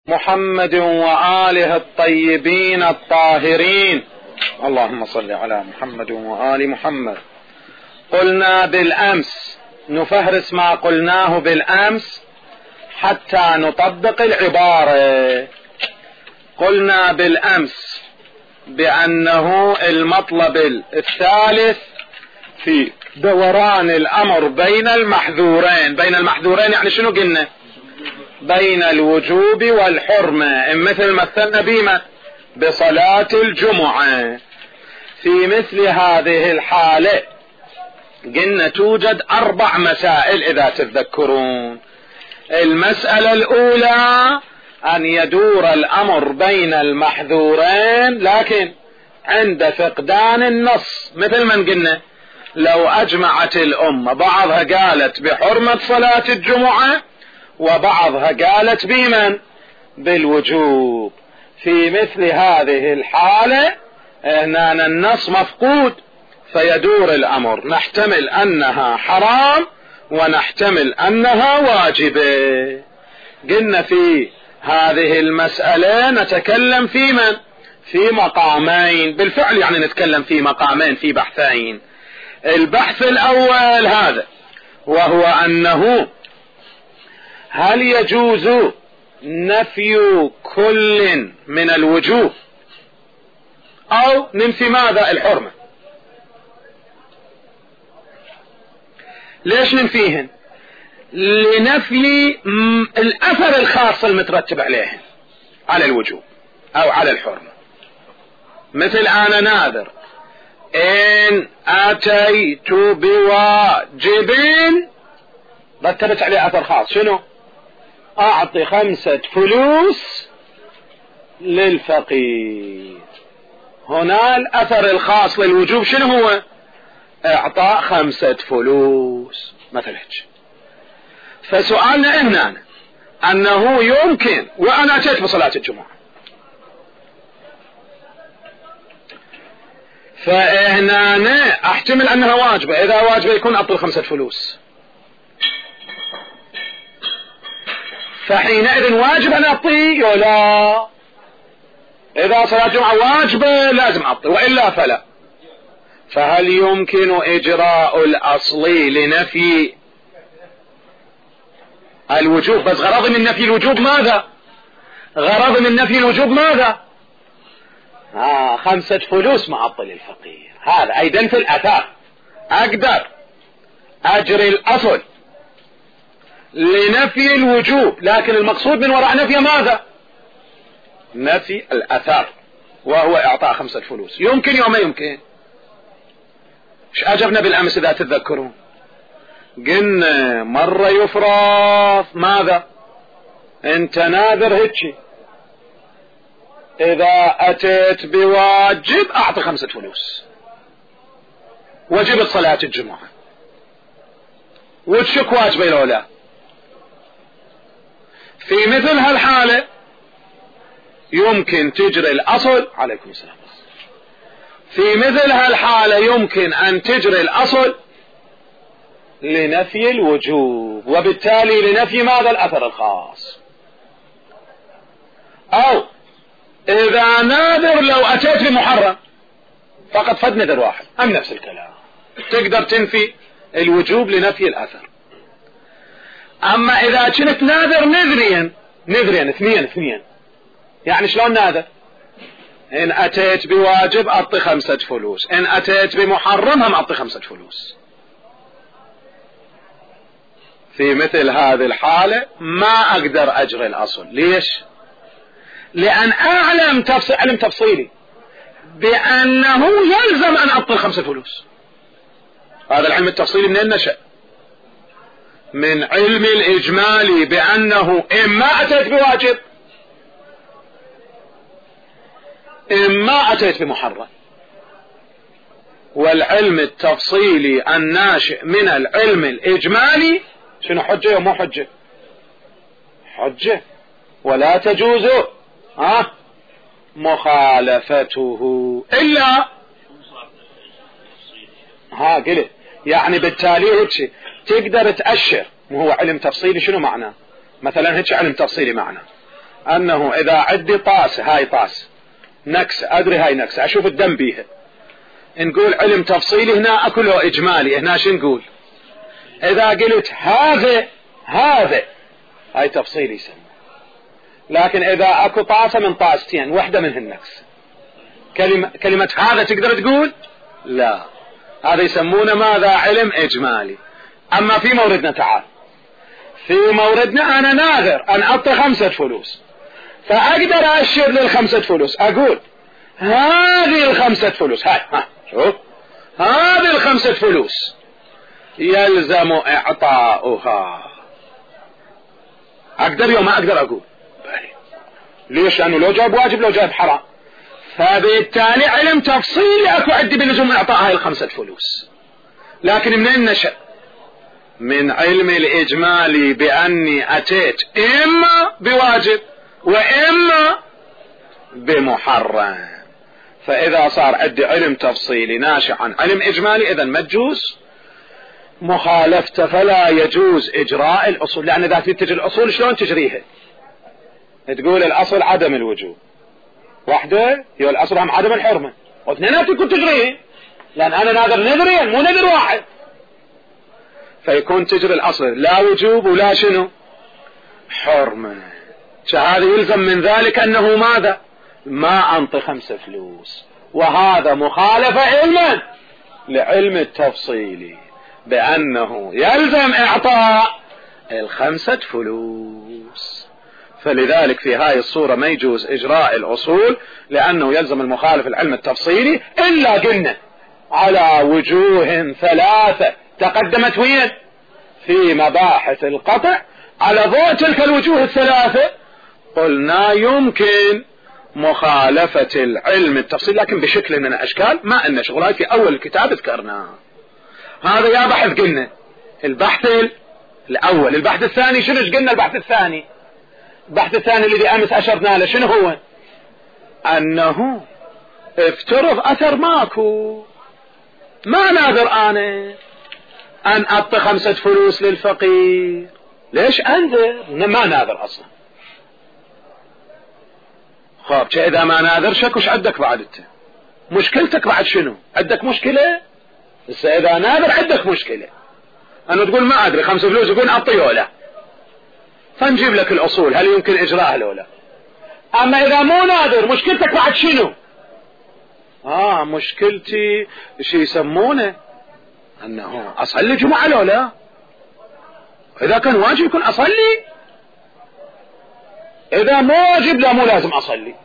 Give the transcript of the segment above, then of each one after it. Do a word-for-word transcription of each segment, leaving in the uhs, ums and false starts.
محمد وآله الطيبين الطاهرين. اللهم صل على محمد وآل محمد. قلنا بالأمس نفهرس ما قلناه بالأمس حتى نطبق العبارة. قلنا بالأمس بأنه المطلب الثالث في دوران الأمر بين المحذورين. بين المحذورين يعني شنو قلنا؟ بين الوجوب والحرمة. مثل مثلنا بما بصلاة الجمعة. في مثل هذه الحالة قلنا توجد أربع مسائل إذا تتذكرون. المسألة الأولى أن يدور الأمر بين المحذورين لكن عند فقدان النص. مثل ما قلنا لو أجمعت الأمة بعضها قالت بحرمة صلاة الجمعة وبعضها قالت بمن؟ بالوجوب. في مثل هذه الحالة هنا النص مفقود فيدور الأمر، نحتمل أنها حرام ونحتمل أنها واجبة. قلنا في هذه المسألة نتكلم في من؟ في مقامين. بالفعل يعني نتكلم في مقامين، في بحثين. البحث الأول هذا وهو أنه هل يجوز نفي كل من الوجوب أو ننفي ماذا؟ الحرمة. ليش ننفيهن؟ لنفي الأثر الخاص المترتب عليهن على الوجوب أو على الحرمة. مثل أنا ناذر إن أتيت بواجب رتبت عليه أثر خاص، شنو؟ أعطي خمسة فلوس للفقير. هنا الأثر الخاص للوجوب شنو هو؟ إعطاء خمسة فلوس مثلا. فسؤالنا هنا أنه يمكن وأنا أتيت بصلاة الجمعة، فهنا أحتمل أنها واجبة. إذا واجبة يكون أعطي خمسة فلوس، فحينئذ واجب أن أعطي ولا؟ إذا صلاة الجمعة واجبة لازم أعطي وإلا فلا. فهل يمكن إجراء الأصلي لنفي الوجوب؟ بس غرض من نفي الوجوب ماذا؟ غرض من نفي الوجوب ماذا؟ آه خمسة فلوس معطل للفقير. هذا أيضا في الأثار أقدر أجري الأصل لنفي الوجوب، لكن المقصود من وراء نفي ماذا؟ نفي الأثر وهو إعطاء خمسة فلوس. يمكن يوم ما يمكن. ايش أجبنا بالأمس إذا تتذكرون؟ قلنا مرة يفرض ماذا؟ انت ناذر هيك إذا أتيت بواجب أعطي خمسة فلوس، وجبت صلاة الجمعة وتشك واجبة لولا. في مثل هالحالة يمكن تجري الأصل. عليكم السلام. في مثل هالحالة يمكن أن تجري الأصل لنفي الوجوب، وبالتالي لنفي ماذا؟ الأثر الخاص. أو إذا نادر لو أتيت بمحرم فقط فد نذر واحد، أم نفس الكلام تقدر تنفي الوجوب لنفي الأثر. أما إذا كنت ناذر نذريا نذريا اثنين اثنين، يعني شلون ناذر؟ إن أتيت بواجب أعطي خمسة فلوس، إن أتيت بمحرم هم أعطي خمسة فلوس. في مثل هذه الحالة ما أقدر أجري الأصل. ليش؟ لأن أعلم تفصيل علم تفصيلي بأنه يلزم أن أعطي خمسة فلوس. هذا العلم التفصيلي من النشأ من علم الإجمالي بأنه إما أتيت بواجب إما أتيت بمحرم. والعلم التفصيلي الناشئ من العلم الإجمالي شنو؟ حجة ومو حجة؟ حجة، ولا تجوز ها مخالفته إلا ها قلت. يعني بالتالي هيك تقدر تأشر. مو هو علم تفصيلي شنو معناه؟ مثلا هيك علم تفصيلي معناه أنه إذا عندي طاسة، هاي طاسة نكسة، أدري هاي نكسة، أشوف الدم بيها، نقول علم تفصيلي هنا أكله إجمالي، هنا شو نقول؟ إذا قلت هذا هذا هاي تفصيلي يسمى. لكن إذا أكو طاسة من طاستين واحدة منهن نكسة، كلمة, كلمة هذا تقدر تقول؟ لا، هذا يسمونه ماذا؟ علم إجمالي. أما في موردنا، تعال في موردنا أنا ناظر أن أعطي خمسة فلوس، فأقدر أشير للخمسة فلوس أقول هذه الخمسة فلوس، هاي ها شوف هذه الخمسة فلوس يلزم إعطاؤها. أقدر يوم ما أقدر أقول ليش؟ لأنه لو جاب واجب لو جاب حرام، فبالتالي علم تفصيلي أكو عندي بلزوم إعطاء هاي الخمسة فلوس. لكن منين نشأ؟ من علم الإجمالي بأني أتيت إما بواجب وإما بمحرم. فإذا صار عندي علم تفصيلي ناشئ عن علم إجمالي إذن ما تجوز مخالفته، فلا يجوز إجراء الأصول. لأن إذا تجي الأصول شلون تجريها؟ تقول الأصل عدم الوجوب، واحدة هي الأصل هم عدم الحرمة، واثنينات يكون تجريه، لأن أنا ناظر نذرين مو نذر واحد، فيكون تجري الأصل لا وجوب ولا شنو حرمة. فهذا يلزم من ذلك أنه ماذا؟ ما أنطي خمسة فلوس، وهذا مخالفة علما لعلم التفصيلي بأنه يلزم إعطاء الخمسة فلوس. فلذلك في هاي الصورة ما يجوز إجراء الأصول، لأنه يلزم المخالف العلم التفصيلي، إلا قلنا على وجوه ثلاثة تقدمت وين في مباحث القطع. على ضوء تلك الوجوه الثلاثة قلنا يمكن مخالفة العلم التفصيلي، لكن بشكل من الأشكال ما أن شغلها في أول الكتاب ذكرنا. هذا يا بحث قلنا البحث الأول. البحث الثاني شنو قلنا؟ البحث الثاني البحث الثاني الذي أمس أشرنا له شنو هو؟ أنه افترض أثر ماكو، ما ناظر أنا أن أعطي خمسة فلوس للفقير، ليش أنذر؟ ما ناظر أصلا. خاب إذا ما ناظر شك وش عندك بعد؟ انت مشكلتك بعد شنو؟ عندك مشكلة؟ بس إذا ناظر عندك مشكلة. أنا تقول ما أدري خمسة فلوس، يقول أعطيه لا، فنجيب لك الأصول هل يمكن إجراءها لو لا. أما إذا مو ناظر مشكلتك بعد شنو؟ آه مشكلتي شي يسمونه أنه أصلي جمعة لو لا، إذا كان واجب يكون أصلي، إذا مو واجب لا مو لازم أصلي.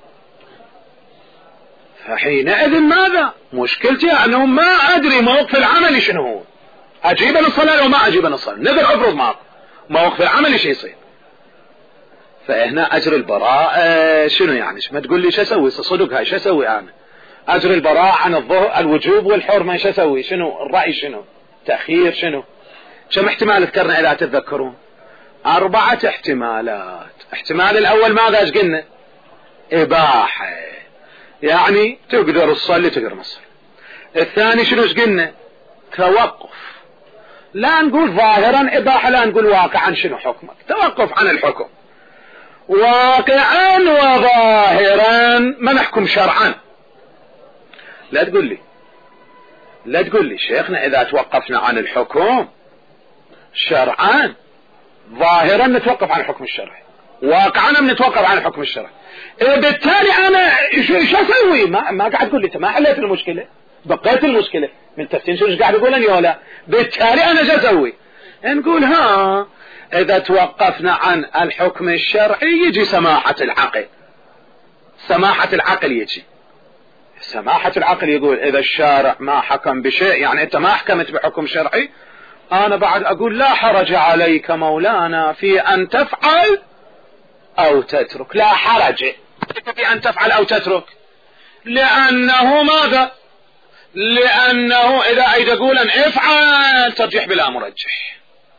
فحينئذ ماذا؟ مشكلتي أنه ما أدري موقف العمل شنو هو، أجيب الصلاة أو ما أجيب الصلاة، نذر أفرض معك موقف العمل شي يصير. فهنا أجر البراءة شنو يعني؟ ما تقول لي شو أسوي صدق هاي شو أسوي أنا؟ أجر البراءة عن الظهر الوجوب والحرمة شو أسوي؟ شنو الرأي؟ شنو تأخير؟ شنو كم احتمال ذكرنا إذا تتذكرون؟ أربعة احتمالات. احتمال الأول ماذا ايش قلنا؟ إباحة، يعني تقدر تصلي تقدر نصلي. الثاني شنو ايش قلنا؟ توقف، لا نقول ظاهرا إباحة لا نقول واقعا شنو حكمك، توقف عن الحكم واقعا وظاهرا، ما نحكم شرعا. لا تقول لي لا تقول لي شيخنا إذا توقفنا عن الحكم شرعا ظاهرا نتوقف عن الحكم الشرعي، واقعا نتوقف عن الحكم الشرعي، بالتالي أنا شو أسوي؟ ما, ما قاعد تقول لي ما حليت المشكلة، بقيت المشكلة من تفتين شو قاعد أقول أن يولا، بالتالي أنا شو أسوي؟ نقول ها إذا توقفنا عن الحكم الشرعي يجي سماحة العقل. سماحة العقل يجي سماحة العقل يقول إذا الشارع ما حكم بشيء، يعني أنت ما حكمت بحكم شرعي، أنا بعد أقول لا حرج عليك مولانا في أن تفعل أو تترك. لا حرج في أن تفعل أو تترك، لأنه ماذا؟ لأنه إذا أيد أقول أن افعل ترجيح بلا مرجح،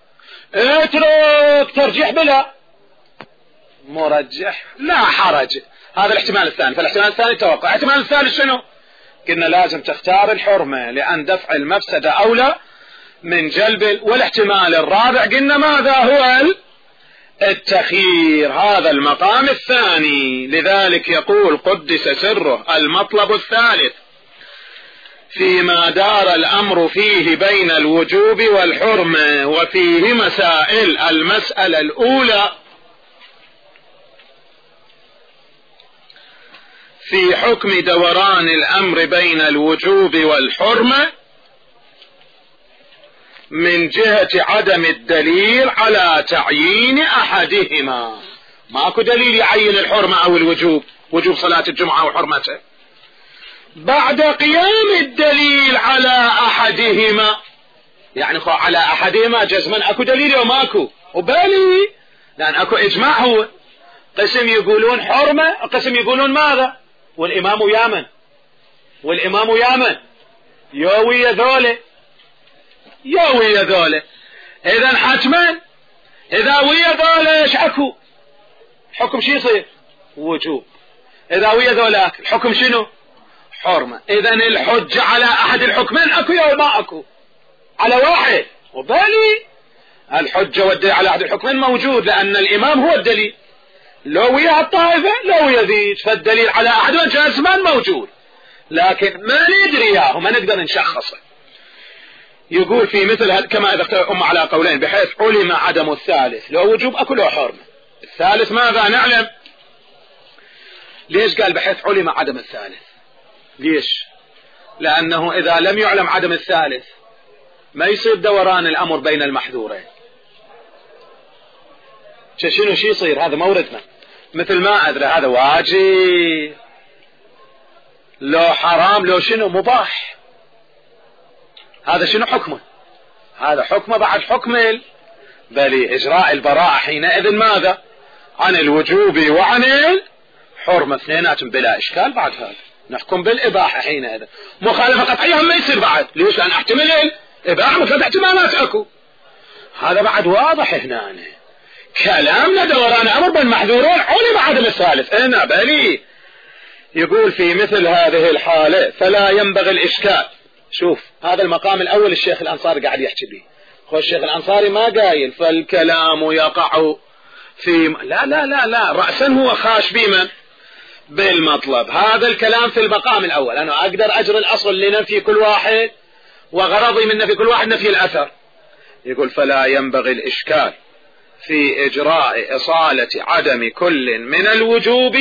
اترك ترجيح بلا مرجح، لا حرج. هذا الاحتمال الثاني. فالاحتمال الثاني توقع. الاحتمال الثالث شنو؟ قلنا لازم تختار الحرمة لأن دفع المفسدة أولى من جلب. والاحتمال الرابع قلنا ماذا هو؟ التخيير هذا المقام الثاني. لذلك يقول قدس سره: المطلب الثالث فيما دار الأمر فيه بين الوجوب والحرمة وفيه مسائل. المسألة الأولى في حكم دوران الأمر بين الوجوب والحرمة من جهة عدم الدليل على تعيين أحدهما. ماكو دليل يعين الحرمة أو الوجوب، وجوب صلاة الجمعة وحرمته، بعد قيام الدليل على أحدهما. يعني خو على أحدهما جزما أكو دليل وماكو، وبالي لأن أكو إجماع. هو قسم يقولون حرمة، قسم يقولون ماذا؟ والإمام يامن، والإمام يامن يوي ذوله يوي ذوله. إذا حتما إذا ويا ذوله إيش أكو حكم؟ شي يصير وجوب. إذا ويا ذولاك الحكم شنو؟ حرمة. إذا الحجة على أحد الحكمين أكو يا ما أكو؟ على واحد. وبالي الحجة والدليل على أحد الحكمين موجود، لأن الإمام هو الدليل. لو ويا الطائفة لو ويا ذيك، فالدليل على أحد جازمان موجود، لكن ما ندري إياه وما نقدر نشخصه. يقول في مثل هذا كما إذا اختار أم على قولين بحيث علم عدم الثالث، لو وجوب أكو لو حرمة. الثالث ماذا نعلم؟ ليش قال بحيث علم عدم الثالث؟ ليش؟ لأنه إذا لم يعلم عدم الثالث ما يصير دوران الأمر بين المحذورين. شنو شي يصير؟ هذا موردنا. مثل ما أدري هذا واجب لو حرام لو شنو مباح. هذا شنو حكمه؟ هذا حكمه بعد حكم بل إجراء البراءة حينئذ ماذا؟ عن الوجوب وعن الحرمة، اثنيناتهم بلا إشكال. بعد هذا نحكم بالإباحة حينئذ. مخالفة قطعية ما يصير بعد. ليش؟ لأن احتمال الإباحة مثل احتمالات أكو. هذا بعد واضح هنا. كلامنا دوران أمر بين محذورين علم عدم الثالث. هنا بلي يقول في مثل هذه الحالة فلا ينبغي الإشكال. شوف هذا المقام الأول الشيخ الأنصاري قاعد يحكي به. هو الشيخ الأنصاري ما قايل فالكلام يقع في لا لا لا لا رأسا هو خاش بمن؟ بالمطلب. هذا الكلام في المقام الأول. أنا أقدر أجري الأصل لنفي كل واحد، وغرضي من نفي كل واحد نفي الأثر. يقول فلا ينبغي الإشكال في إجراء إصالة عدم كل من الوجوب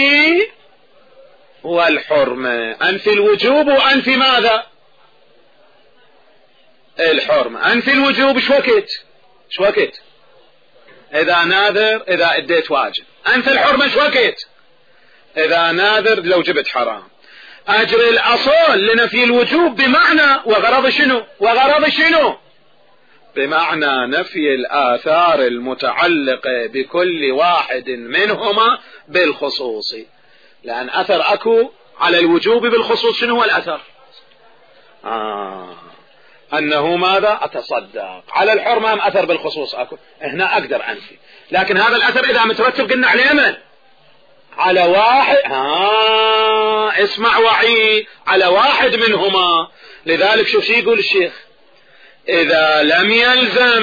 والحرمة. أنفي الوجوب وأنفي ماذا؟ الحرمة. أنفي الوجوب شو وقت؟ شو وقت؟ إذا ناذر إذا أديت واجب. أنفي الحرمة شو وقت؟ إذا ناذر لو جبت حرام. أجري الأصول لنفي الوجوب بمعنى وغرض شنو؟ وغرض شنو؟ بمعنى نفي الآثار المتعلقة بكل واحد منهما بالخصوص. لأن أثر أكو على الوجوب بالخصوص. شنو هو الأثر؟ آه أنه ماذا؟ أتصدق. على الحرمة أم أثر بالخصوص أكو؟ هنا أقدر أنفي، لكن هذا الأثر إذا مترتب قلنا عليه من؟ على واحد. ها اسمع وعي، على واحد منهما. لذلك شوف شي يقول الشيخ: إذا لم يلزم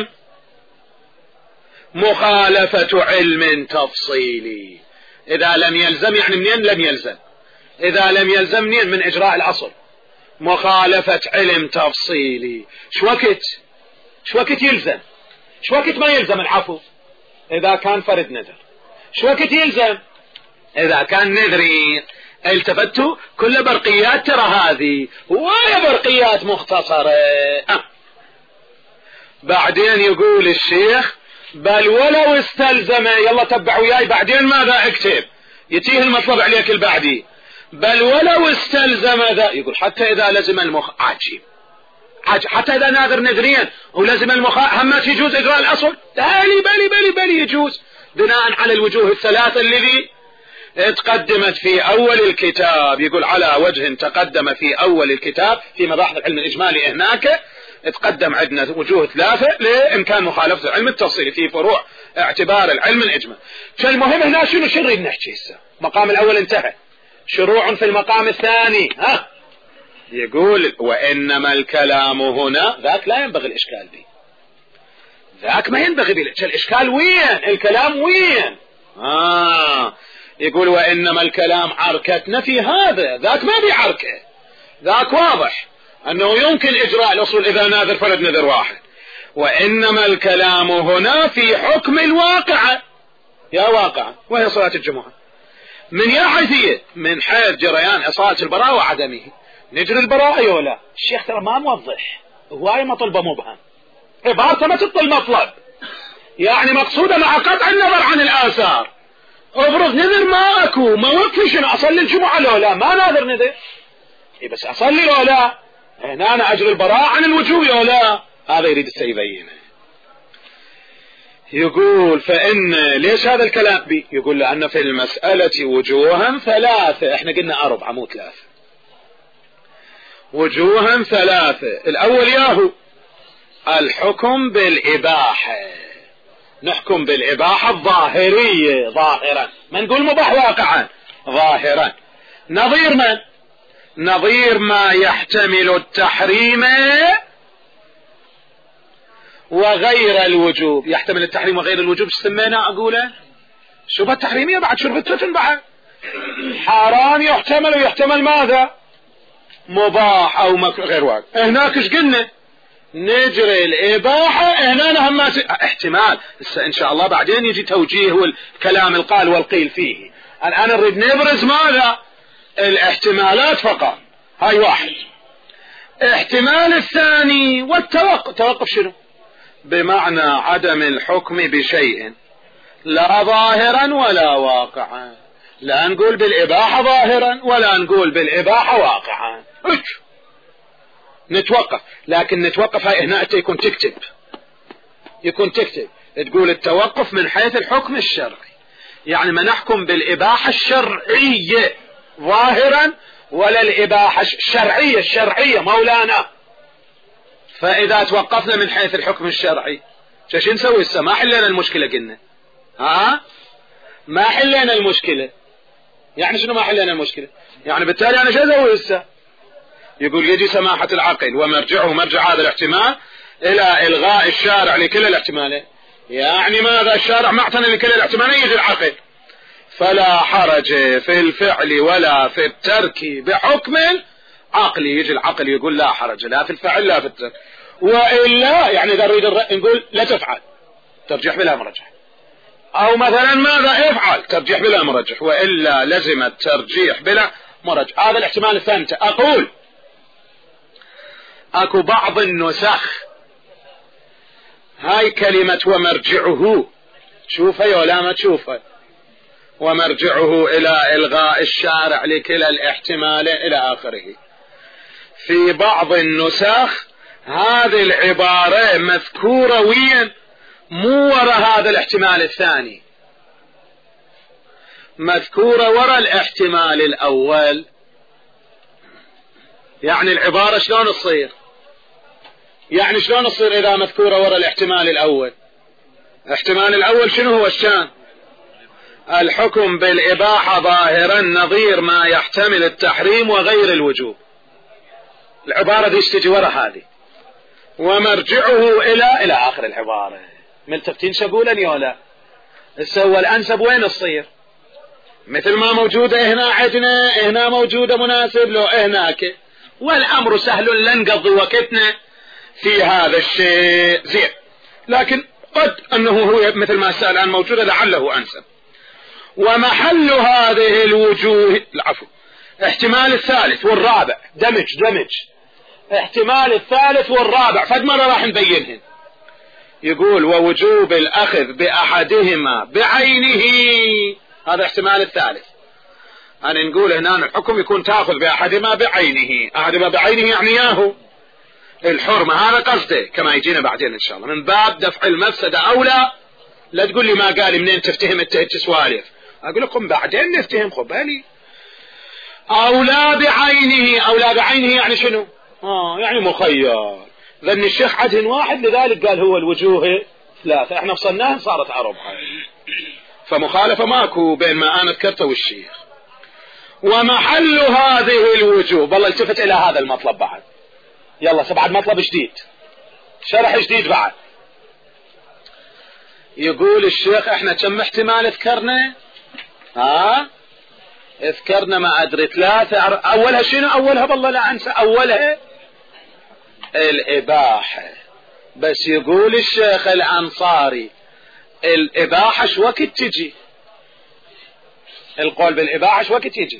مخالفة علم تفصيلي. إذا لم يلزم يعني منين لم يلزم؟ إذا لم يلزم منين؟ من إجراء الأصل. مخالفة علم تفصيلي. شو وقت؟ شو وقت يلزم؟ شو وقت ما يلزم؟ العفو إذا كان فرد نذر. شو وقت يلزم؟ إذا كان نذري. التفتوا كل برقيات ترى هذه وهي برقيات مختصرة. أه. بعدين يقول الشيخ: بل ولو استلزم. يلا تبع وياي بعدين ماذا اكتب؟ يتيه المطلب عليك البعدي. بل ولو استلزم ذا. يقول حتى إذا لزم المخ عجيب عجيب. حتى إذا ناذر نذريا ولزم المخ همات يجوز إجراء الأصل. بلي بلي بلي بلي يجوز بناء على الوجوه الثلاثة الذي تقدمت في أول الكتاب. يقول على وجه تقدم في أول الكتاب في مباحث العلم الإجمالي. هناك تقدم عندنا وجوه ثلاثة لإمكان مخالفة العلم التفصيلي في فروع اعتبار العلم الإجمالي. فالمهم هنا شنو شو نريد نحكي هسه؟ المقام الأول انتهى، شروع في المقام الثاني. ها يقول: وإنما الكلام هنا ذاك لا ينبغي الإشكال به. ذاك ما ينبغي بلك. الإشكال وين؟ الكلام وين؟ آه يقول وإنما الكلام عركتنا في هذا. ذاك ما بي عركة، ذاك واضح أنه يمكن إجراء الأصول إذا ناذر فرد نذر واحد. وإنما الكلام هنا في حكم الواقعة. يا واقعة وهي صلاة الجمعة من يا حيثية؟ من حيث جريان إصالة البراءة وعدمه. نجري البراءة ولا الشيخ ترى ما موضح، هواية مطلبة مبهم، عبارته ما تطل مطلب، يعني مقصودة مع قطع النظر عن الآثار. افرض نذر ما اكو، ما وقفي شنو اصلي الجمعة لو لا؟ ما ناذر نذر، اي بس اصلي لو لا؟ هنا انا اجري البراءة عن الوجوب لو لا؟ هذا يريد السيبينه. يقول فإن ليش هذا الكلام بي؟ يقول لأن في المسألة وجوها ثلاثة، احنا قلنا أربعة مو ثلاثة، وجوها ثلاثة. الأول ياهو الحكم بالإباحة، نحكم بالإباحة الظاهرية ظاهرا، ما نقول مباح واقعا، ظاهرا. نظير من؟ نظير ما يحتمل التحريم وغير الوجوب. يحتمل التحريم وغير الوجوب سمينا أقوله شبهة تحريمية بعد شرب التتن بعد حرام يحتمل، ويحتمل ماذا؟ مباح أو غير واقع. هناك ايش قلنا؟ نجري الإباحة. هنا نهم احتمال إن شاء الله بعدين يجي توجيه والكلام القال والقيل فيه. الآن نريد نبرز ماذا؟ الاحتمالات فقط. هاي واحد. احتمال الثاني والتوقف. توقف شنو؟ بمعنى عدم الحكم بشيء لا ظاهرا ولا واقعا. لا نقول بالإباحة ظاهرا ولا نقول بالإباحة واقعا، نتوقف. لكن نتوقف هاي هنا يكون تكتب، يكون تكتب تقول التوقف من حيث الحكم الشرعي، يعني ما نحكم بالإباحة الشرعية ظاهرا ولا الإباحة الشرعية الشرعية مولانا. فإذا توقفنا من حيث الحكم الشرعي شو نسوي؟ السا ما حلنا المشكلة قلنا، ها ما حلنا المشكلة. يعني شنو ما حلنا المشكلة؟ يعني بالتالي أنا شو أسوي السا؟ يقول يجي سماحة العقل ومرجعه مرجع هذا الاحتمال إلى إلغاء الشارع لكل الاحتمالين. يعني ماذا؟ الشارع معتنى لكل الاحتمالين، يجي العقل فلا حرج في الفعل ولا في الترك بحكم عقلي. يجي العقل يقول لا حرج لا في الفعل لا في الترك، وإلا يعني إذا نريد نقول لا تفعل ترجح بلا مرجح، أو مثلا ماذا افعل ترجيح بلا مرجح، وإلا لزم الترجيح بلا مرجح. هذا الاحتمال الثاني. أقول أكو بعض النسخ هاي كلمة ومرجعه تشوفها ولا ما تشوفها؟ ومرجعه إلى إلغاء الشارع لكلا الاحتمال إلى آخره. في بعض النسخ هذه العبارة مذكورة وين؟ مو وراء هذا الاحتمال الثاني، مذكورة وراء الاحتمال الأول. يعني العبارة شلون تصير؟ يعني شلون تصير إذا مذكورة وراء الاحتمال الأول؟ الاحتمال الأول شنو هو الشان؟ الحكم بالإباحة ظاهرا نظير ما يحتمل التحريم وغير الوجوب. العبارة دي تجي وراء هذه ومرجعه إلى إلى آخر العبارة. ملتفتين شقولني ولا؟ السوى الأنسب وين تصير؟ مثل ما موجودة هنا عندنا، هنا موجودة مناسب لو هناك، والأمر سهل لن نقضي وقتنا في هذا الشيء زين. لكن قد أنه هو مثل ما السؤال الآن موجودة لعله أنسب. ومحل هذه الوجوه العفو احتمال الثالث والرابع، دمج دمج احتمال الثالث والرابع فد مرة راح نبينهن. يقول ووجوب الأخذ بأحدهما بعينه، هذا احتمال الثالث. أنا نقول هنا الحكم يكون تأخذ بأحدهما بعينه. أحدهما بعينه يعني ياهو الحرمة، هذا قصده كما يجينا بعدين إن شاء الله من باب دفع المفسدة. أو لا لا تقول لي ما قال منين تفتهم التسوالف، أقول لكم بعدين نفتهم خبالي. أو لا بعينه، أو لا بعينه يعني شنو؟ آه يعني مخير. لأن الشيخ عدهن واحد لذلك قال هو الوجوه ثلاثة، احنا وصلناها صارت أربعة، فمخالفة ماكو بين ما أنا ذكرته والشيخ. ومحل هذه الوجوه، والله التفت إلى هذا المطلب بعد. يلا سبعة مطلب جديد، شرح جديد بعد. يقول الشيخ احنا كم احتمال ذكرنا؟ ها اذكرنا ما ادري ثلاثة. اولها شنو؟ اولها بالله لا انسى، اولها الاباحة. بس يقول الشيخ الانصاري الاباحة شو وقت تجي؟ القول بالاباحة شو وقت يجي؟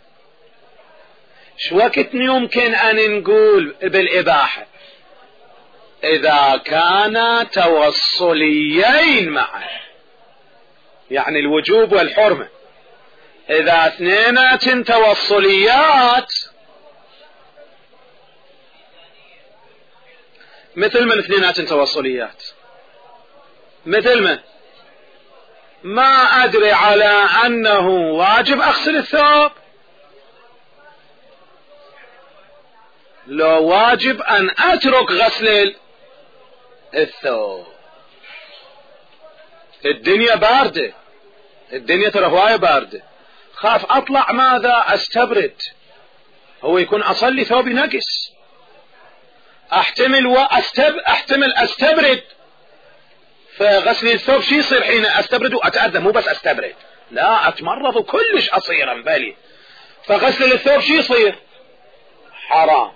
شو وقت يمكن ان نقول بالاباحة؟ اذا كان توصليين معه، يعني الوجوب والحرمة. اذا اثنينات توصليات، مثل ما الاثنينات توصليات، مثل ما ما ادري على انه واجب اغسل الثوب، لو واجب ان اترك غسل الثوب. الدنيا باردة، الدنيا ترى هواية باردة، خاف اطلع ماذا استبرد، هو يكون اصلي ثوبي نقص، احتمل واستب احتمل استبرد، فغسل الثوب شي يصير حين استبرد واتأذى، مو بس استبرد، لا اتمرض وكلش اصير انبلي، فغسل الثوب شي يصير حرام.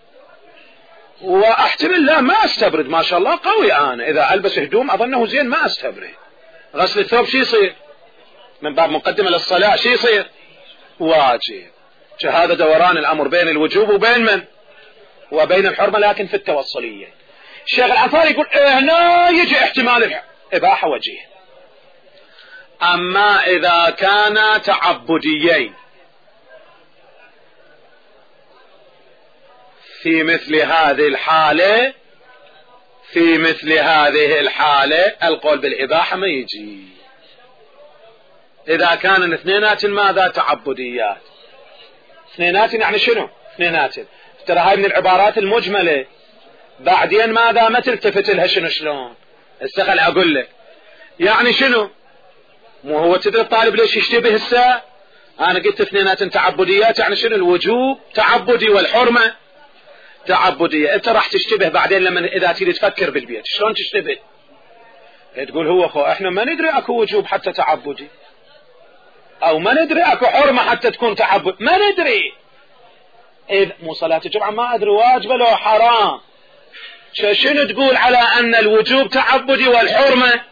واحتمل لا ما استبرد، ما شاء الله قوي انا، اذا البس هدوم اظنه زين ما استبرد، غسل الثوب شي يصير من باب مقدمة للصلاة شي يصير واجب. هذا دوران الامر بين الوجوب وبين من؟ وبين الحرمة، لكن في التوصلية. الشيخ الانصاري يقول هنا يجي احتمال الاباحة وجيه. اما اذا كان تعبديين في مثل هذه الحالة، في مثل هذه الحالة القول بالاباحة ما يجي. اذا كان اثنينات ماذا؟ تعبديات. اثنينات يعني شنو؟ اثنينات ترى هاي من العبارات المجملة، بعدين ماذا ما تلتفت لها شنو شلون. استخل اقول لك يعني شنو، مو هو تدري الطالب ليش يشتبه هسه؟ انا قلت اثنينات تعبديات يعني شنو؟ الوجوب تعبدي والحرمة تعبدية. انت راح تشتبه بعدين لما اذا تريد تفكر بالبيت شلون تشتبه؟ تقول هو خو احنا ما ندري اكو وجوب حتى تعبدي، او ما ندري اكو حرمة حتى تكون تعبد، ما ندري. اذا مو صلاة الجمعة ما ادري واجبة لو حرام، شنو تقول على ان الوجوب تعبدي والحرمة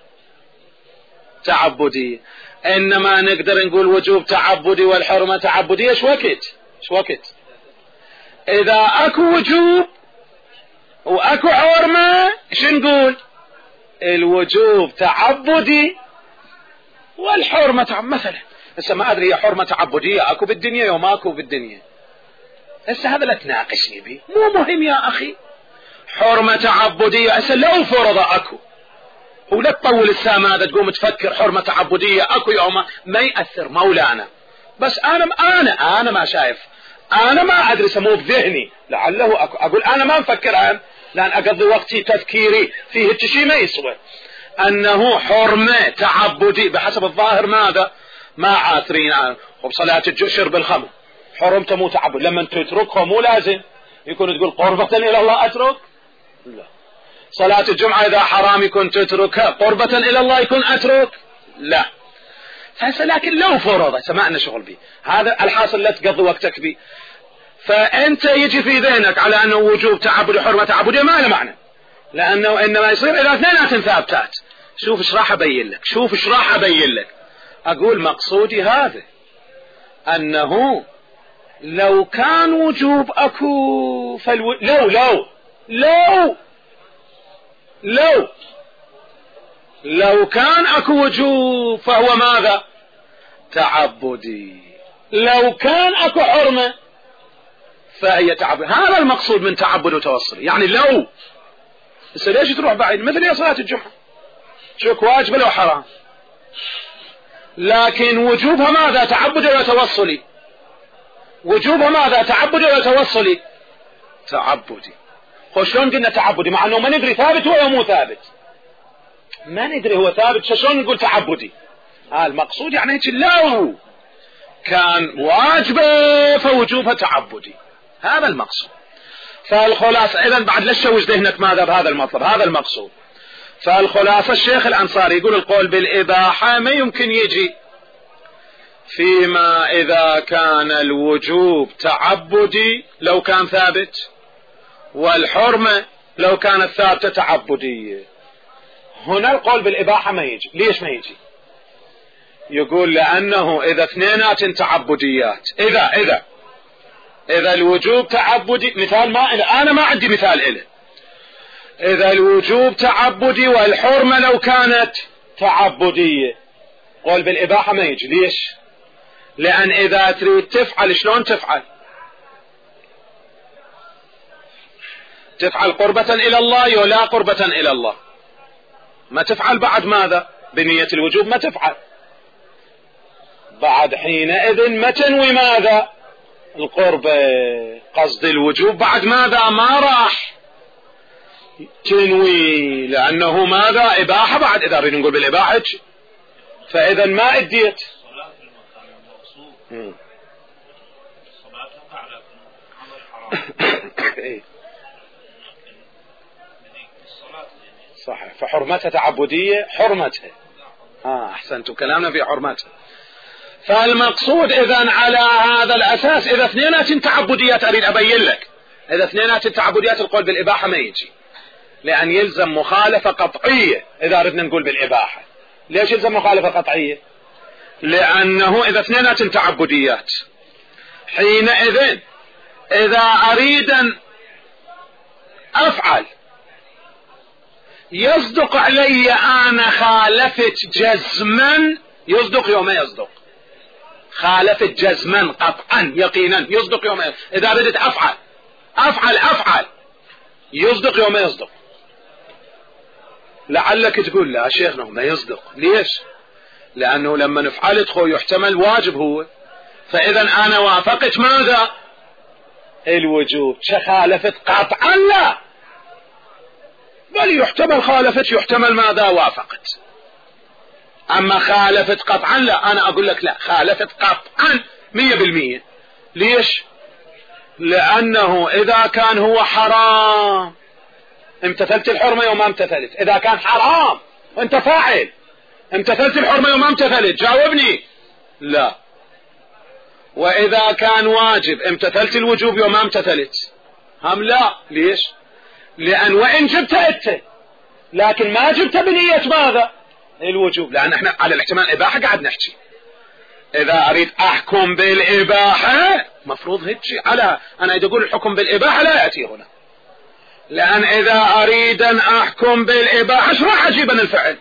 تعبدي؟ انما نقدر نقول وجوب تعبدي والحرمة تعبدية. ايش وقت؟ ايش وقت؟ اذا اكو وجوب واكو حرمة شو نقول؟ الوجوب تعبدي والحرمة تعبدي. مثلا هسه ما ادري هي حرمة تعبدية اكو بالدنيا يوم اكو بالدنيا، هسه هذا لا تناقشني بيه، مو مهم يا اخي. حرمة تعبدية هسه لو فرض اكو، ولا تطول السامة هذا تقوم تفكر حرمة تعبدية اكو يوم ما يأثر مولانا. بس انا انا انا ما شايف، انا ما ادري مو بذهني، لعله أكو. اقول انا ما مفكر الان لان اقضي وقتي تفكيري فيه الشيء ما يسوى انه حرمة تعبدي بحسب الظاهر ماذا ما عاثرين عنه. وبصلاة شرب الخمر حرمته مو تعبد، لما تتركه مو لازم يكون تقول قربة الى الله اترك، لا. صلاة الجمعة اذا حرام يكون تتركها قربة الى الله يكون اترك، لا. هسه لكن لو فرض سمعنا شغل بي هذا الحاصل لا تقضي وقتك بي، فانت يجي في ذهنك على انه وجوب تعبد وحرمة تعبدية ما له معنى، لانه انما يصير الى اثنينات ثابتات. شوف ايش راح ابين لك، شوف ايش راح ابين لك. اقول مقصودي هذا انه لو كان وجوب اكو فالو... لو لو لو لو لو كان اكو وجوب فهو ماذا؟ تعبدي. لو كان اكو حرمة فهي تعبد. هذا المقصود من تعبد وتوصل. يعني لو هسه ليش تروح بعيد؟ مثل يا صلاة الجمعة شوك واجب لو حرام، لكن وجوبها ماذا؟ تعبد ولا توصلي؟ وجوبها ماذا؟ تعبد ولا توصلي؟ تعبدي. خوش شلون قلنا تعبدي مع انه ما ندري ثابت ولا مو ثابت؟ ما ندري هو ثابت، شلون نقول تعبدي؟ ها المقصود يعني هيك لو كان واجبه فوجوبها تعبدي، هذا المقصود. فالخلاصة اذا بعد لا تشوش ذهنك ماذا بهذا المطلب، هذا المقصود. فالخلاصة الشيخ الأنصاري يقول القول بالإباحة ما يمكن يجي فيما إذا كان الوجوب تعبدي لو كان ثابت، والحرمة لو كانت ثابتة تعبدية. هنا القول بالإباحة ما يجي. ليش ما يجي؟ يقول لأنه إذا اثنينات تعبديات، إذا إذا إذا الوجوب تعبدي، مثال ما أنا ما عندي مثال إله، إذا الوجوب تعبدي والحرمة لو كانت تعبدية، قول بالإباحة ما يجي. ليش؟ لأن إذا تريد تفعل شلون تفعل؟ تفعل قربة إلى الله ولا قربة إلى الله؟ ما تفعل بعد ماذا؟ بنية الوجوب ما تفعل بعد، حينئذ ما تنوي ماذا؟ القربة. قصد الوجوب بعد ماذا؟ ما راح تنوي، لأنه ماذا؟ إباحة بعد. إذا أريد نقول بالإباحة فإذا ما أديت صحيح. فحرمتها تعبدية، حرمتها آه أحسنتم، كلامنا في حرمتها. فالمقصود إذن على هذا الأساس إذا اثنينات تعبديات، أريد أبين لك إذا اثنينات تعبديات القول بالإباحة ما يجي، لأن يلزم مخالفة قطعية. إذا أردنا نقول بالإباحة ليش يلزم مخالفة قطعية؟ لأنه إذا اثنينات تعبديات حينئذ إذا أريد أن أفعل يصدق علي أنا خالفت جزما، يصدق يوم يصدق، خالفت جزما قطعا يقينا يصدق يوم يصدق. إذا بدت أفعل أفعل أفعل يصدق يوم يصدق. لعلك تقول لا شيخنا ما يصدق. ليش؟ لأنه لما نفعلت خو يحتمل واجب هو، فإذا أنا وافقت ماذا؟ الوجوب. خالفت قطعا لا، بل يحتمل خالفت، يحتمل ماذا؟ وافقت. أما خالفت قطعا لا، أنا أقول لك لا، خالفت قطعا مية بالمية. ليش؟ لأنه إذا كان هو حرام امتثلت الحرمة يوم ما امتثلت. إذا كان حرام وانت فاعل امتثلت الحرمة يوم ما امتثلت، جاوبني لا. وإذا كان واجب امتثلت الوجوب يوم ما امتثلت، هم لا. ليش؟ لأن وإن جبت أنت لكن ما جبت بنية ماذا؟ الوجوب. لأن احنا على الاحتمال الإباحة قاعد نحكي. إذا أريد أحكم بالإباحة مفروض هيك على أنا إذا أقول الحكم بالإباحة لا يأتي هنا، لأن إذا أريد أن أحكم بالإباحة شو راح أجيب أنا الفعل؟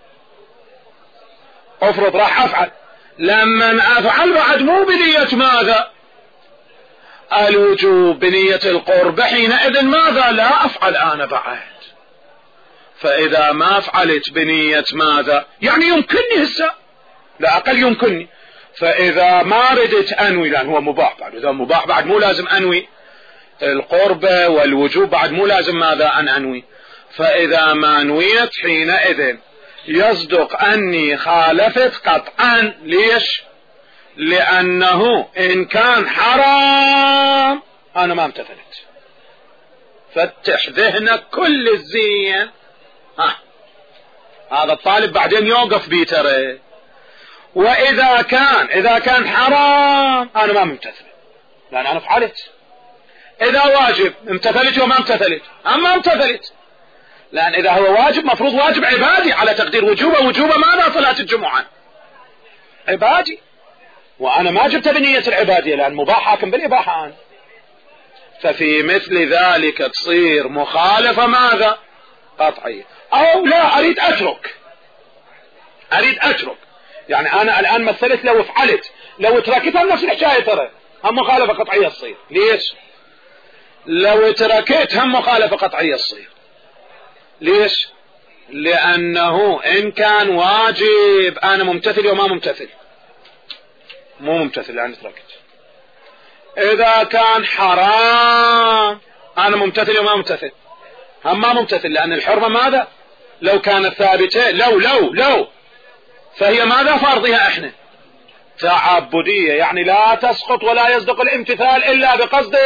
أفرض راح أفعل، لما أفعل بعد مو بنية ماذا؟ الوجوب، بنية القرب، حينئذ ماذا؟ لا أفعل أنا بعد. فإذا ما فعلت بنية ماذا؟ يعني يمكنني هسه، لا أقل يمكنني. فإذا ما ردت أنوي، لأن هو مباح بعد، إذا مباح بعد مو لازم أنوي القربة، والوجوب بعد مو لازم ماذا؟ أن أنوي. فإذا ما نويت حينئذ يصدق أني خالفت قطعا. ليش؟ لأنه إن كان حرام أنا ما امتثلت. فتح ذهنك كل الزين. ها هذا الطالب بعدين يوقف بيتره. وإذا كان إذا كان حرام أنا ما ممتثل، لأن أنا فعلت. إذا واجب امتثلت وما امتثلت، أما امتثلت، لأن إذا هو واجب مفروض واجب عبادي على تقدير وجوبه. وجوبه ماذا؟ صلاة الجمعة عبادي، وأنا ما جبت بنية العبادية لأن مباح حاكم بالإباحة أنا. ففي مثل ذلك تصير مخالفة ماذا؟ قطعية. أو لا أريد أترك، أريد أترك، يعني أنا الآن مثلت لو فعلت لو تركتها نفس الحكاية ترى هم مخالفة قطعية تصير. ليش؟ لو تركت هم مخالفة قطعية تصير. ليش؟ لأنه إن كان واجب أنا ممتثل وما ممتثل، مو ممتثل لأن تركت. إذا كان حرام أنا ممتثل وما ممتثل، هم ما ممتثل، لأن الحرمة ماذا؟ لو كانت ثابتة لو لو لو فهي ماذا؟ فرضها احنا تعبدية، يعني لا تسقط ولا يصدق الامتثال إلا بقصد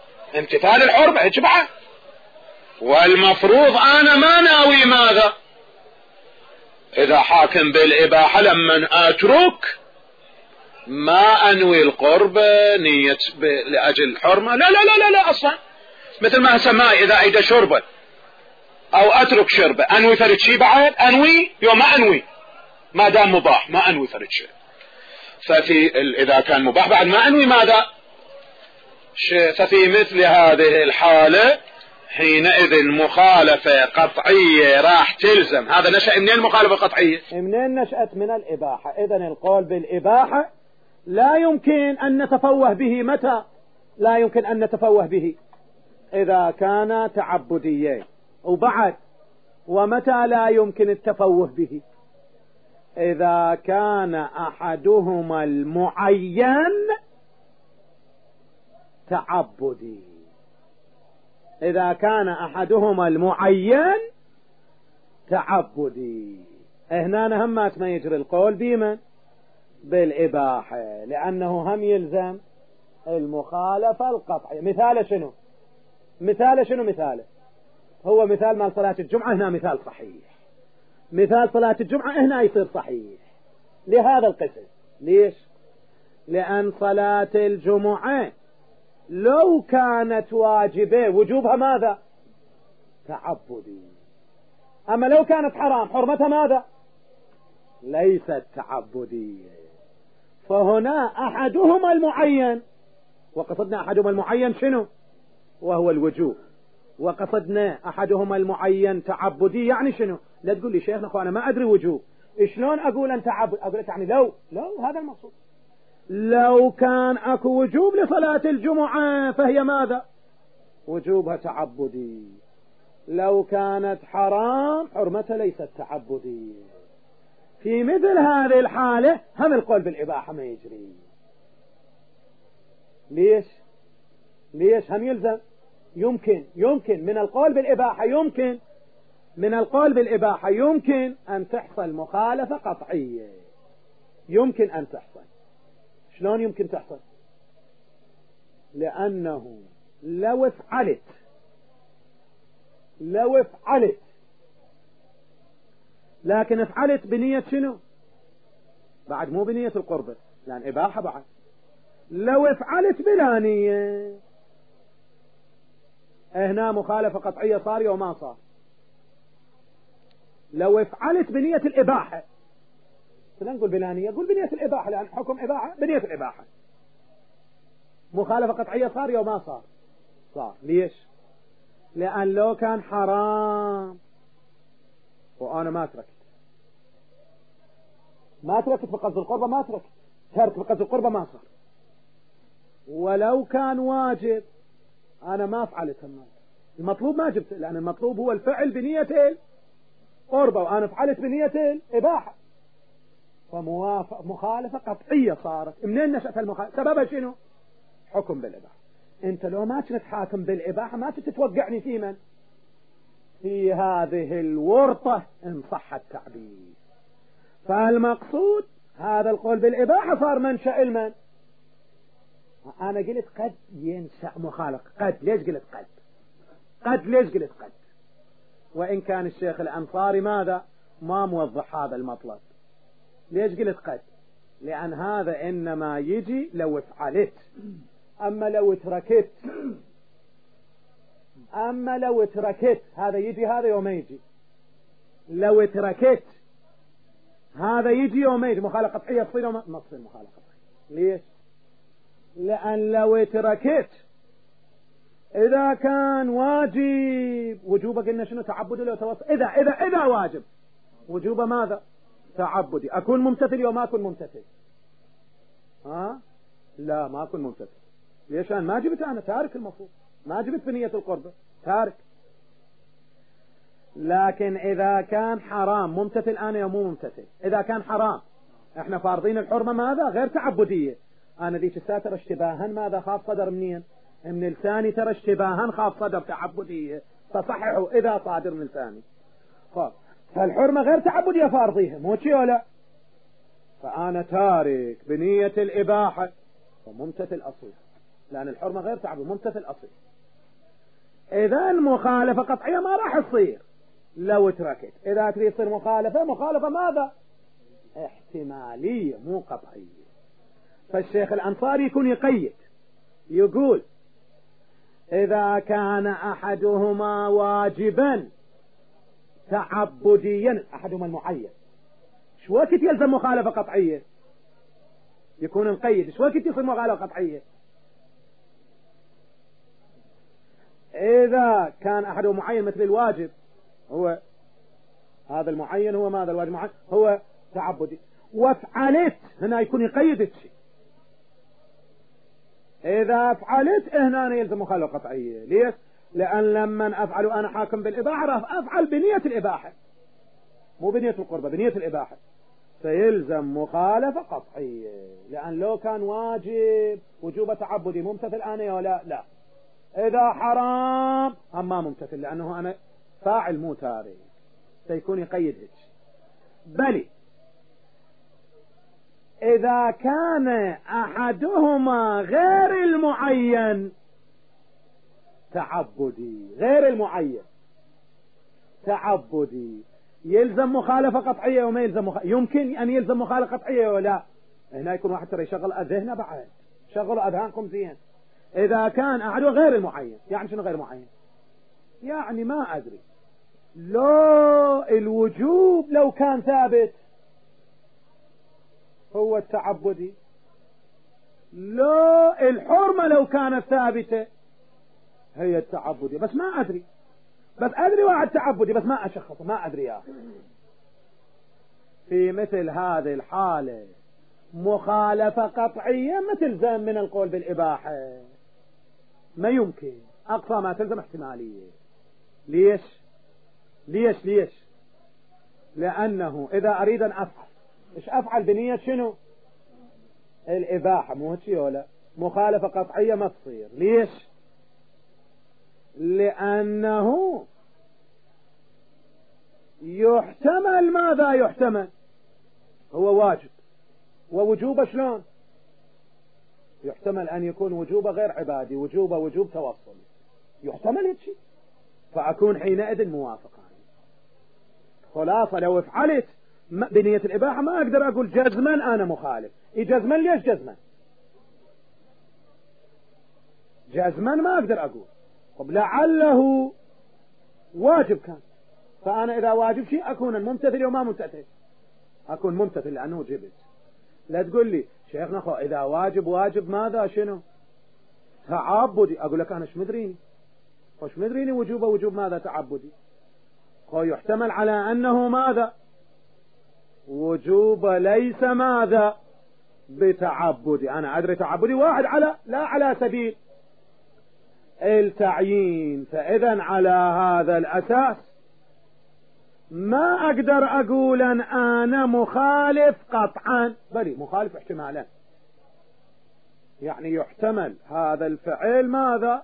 امتثال الحرمة. هيك بعد. والمفروض أنا ما ناوي ماذا؟ إذا حاكم بالإباحة لما أترك ما أنوي القرب نية لأجل حرمة، لا لا لا لا, لا أصلا مثل ما سماي إذا أيد شربة أو أترك شربة أنوي فرد شيء بعد أنوي يوم ما أنوي ما دام مباح ما أنوي فرد شيء. ففي إذا كان مباح بعد ما أنوي ماذا؟ ففي مثل هذه الحالة حينئذ مخالفة قطعية راح تلزم. هذا نشأ منين المخالفة القطعية؟ منين نشأت؟ من الإباحة. إذن القول بالإباحة لا يمكن أن نتفوه به. متى لا يمكن أن نتفوه به؟ إذا كان تعبديين. وبعد ومتى لا يمكن التفوه به؟ إذا كان أحدهما المعين تعبدي. إذا كان أحدهما المعين تعبدي هنا هم ما يجري القول بمن؟ بالإباحة، لأنه هم يلزم المخالفة القطعية. مثال شنو؟ مثال شنو؟ مثال هو مثال مال صلاة الجمعة. هنا مثال صحيح. مثال صلاة الجمعة هنا يصير صحيح لهذا القسم. ليش؟ لأن صلاة الجمعة لو كانت واجبة وجوبها ماذا؟ تعبدي. أما لو كانت حرام حرمتها ماذا؟ ليست تعبدية. فهنا أحدهما المعين، وقصدنا أحدهما المعين شنو؟ وهو الوجوب. وقصدنا أحدهما المعين تعبدي يعني شنو؟ لا تقول لي شيخنا أخو أنا ما أدري وجوب، شلون أقول أن تعبد؟ أقول لك يعني لو لو هذا المقصود. لو كان أكو وجوب لصلاة الجمعة فهي ماذا؟ وجوبها تعبدي. لو كانت حرام حرمتها ليست تعبدي. في مثل هذه الحالة هم القول بالإباحة ما يجري. ليش؟ ليش هم يلزم؟ يمكن يمكن من القول بالإباحة يمكن من القول بالإباحة يمكن أن تحصل مخالفة قطعية. يمكن أن تحصل. شلون يمكن تحصل؟ لأنه لو افعلت لو افعلت لكن افعلت بنية شنو؟ بعد مو بنية القربة، لأن إباحة بعد. لو افعلت بلا نية هنا مخالفة قطعية صار وما صار. لو افعلت بنية الإباحة، لا نقول بلا نية، قول بنية الإباحة، لأن حكم إباحة بنية الإباحة. مخالفة قطعية صار وما صار؟ صار. ليش؟ لأن لو كان حرام وأنا ما تركت ما تركت بقصد القربة، ما تركت ترك بقصد القربة ما صار. ولو كان واجب أنا ما فعلت المطلوب، ما جبت، لأن المطلوب هو الفعل بنية القربة وأنا فعلت بنية الإباحة. فمخالفة قطعية صارت. منين نشأت المخالفة؟ سببها شنو؟ حكم بالإباحة. انت لو ما كنت حاكم بالإباحة ما كنت توقعني في من؟ في هذه الورطة إن صح التعبير. فالمقصود هذا القول بالإباحة صار منشأ المن. أنا قلت قد ينشأ مخالفة. قد ليش قلت قد؟ قد ليش قلت قد؟ وإن كان الشيخ الأنصاري ماذا؟ ما موضح هذا المطلب. ليش قلت قد؟ لأن هذا إنما يجي لو افعلت. أما لو تركت أما لو تركت هذا يجي هذا يوم يجي. لو تركت هذا يجي يوم يجي. مخالفة قطعية تصير وما ما تصير مخالفة قطعية. ليش؟ لأن لو تركت إذا كان واجب وجوبه قلنا شنو؟ تعبدي. لو توصل إذا إذا إذا واجب وجوبه ماذا؟ تعبدي. أكون ممتثل وما أكون ممتثل؟ ها؟ لا ما أكون ممتثل. ليش؟ أنا ما جبت، أنا تارك المفروض، ما جبت بنية القربة، تارك. لكن إذا كان حرام ممتثل أنا يوم مو ممتثل. إذا كان حرام إحنا فارضين الحرمة ماذا؟ غير تعبدية. أنا ذيك الساعة ترى اشتباها ماذا خاف صدر منين؟ من لساني. ترى اشتباها خاف صدر تعبدية، فصححوا إذا صادر من لساني. فالحرمة غير تعبدية فارضيها، مو شي ولا؟ فأنا تارك بنية الإباحة وممتثل أصيل، لأن الحرمة غير تعبد، ممتثل أصيل. إذا المخالفة قطعية ما راح تصير. لو تركت. إذا تريد تصير مخالفة، مخالفة ماذا؟ احتمالية مو قطعية. فالشيخ الأنصاري يكون يقيد، يقول إذا كان أحدهما واجبا تعبديا، أحدهما المعين، شو وقت يلزم مخالفة قطعية؟ يكون القيد شو وقت يصير مخالفة قطعية؟ إذا كان أحده معين مثل الواجب، هو هذا المعين هو ماذا؟ الواجب معين هو تعبدي، وافعلت هنا يكون يقيد الشيء. إذا فعلت هنا يلزم مخالفة قطعية. ليش؟ لأن لما أفعل أنا حاكم بالإباحة أفعل بنية الإباحة، مو بنية القربة، بنية الإباحة، فيلزم مخالفة قطعية. لأن لو كان واجب وجوب تعبدي ممتثل أنا ولا لا، إذا حرام أما ممتثل لأنه أنا فاعل مو تارك، سيكون يقيد هيك. بل إذا كان أحدهما غير المعين تعبدي، غير المعين تعبدي، يلزم مخالفة قطعية وما يلزم مخ... يمكن أن يلزم مخالفة قطعية ولا. هنا يكون واحد ترى يشغل أذهننا بعد، شغلوا أذهانكم زين. إذا كان أحده غير المعين، يعني شنو غير معين؟ يعني ما أدري، لو الوجوب لو كان ثابت هو التعبدي، لو الحرمة لو كانت ثابتة هي التعبدي، بس ما أدري، بس أدري واحد تعبدي بس ما أشخص، ما أدري يا أخي. في مثل هذه الحالة مخالفة قطعية ما تلزم من القول بالإباحة، ما يمكن، أقصى ما تلزم احتمالية. ليش ليش ليش لأنه إذا أريد أن أفعل، إيش أفعل بنية شنو؟ الإباحة، مو هيك ولا مخالفة قطعية ما تصير. ليش؟ لأنه يحتمل، ماذا يحتمل؟ هو واجب، ووجوبه شلون؟ يحتمل أن يكون وجوبه غير عبادي، وجوبه وجوب توصلي، يحتمل هيك شيء، فأكون حينئذ موافقا. خلاصة لو فعلت بنية الإباحة ما أقدر أقول جزما أنا مخالف. إيه جزما؟ ليش جزما؟ جزما ما أقدر أقول، طب لعله واجب كان، فأنا إذا واجب شيء أكون ممتثل وما ممتثل، أكون ممتثل لأنه جبت. لا تقول لي شيخنا خو إذا واجب واجب ماذا شنو؟ تعبدي، أقول لك أنا ايش مدريني، وش مدريني وجوب وجوب ماذا تعبدي. خو يحتمل على أنه ماذا؟ وجوب ليس ماذا؟ بتعبدي، أنا أدري تعبدي واحد على لا على سبيل التعيين. فإذا على هذا الأساس ما أقدر أقول أن أنا مخالف قطعا، بل مخالف احتمالا، يعني يحتمل هذا الفعل ماذا؟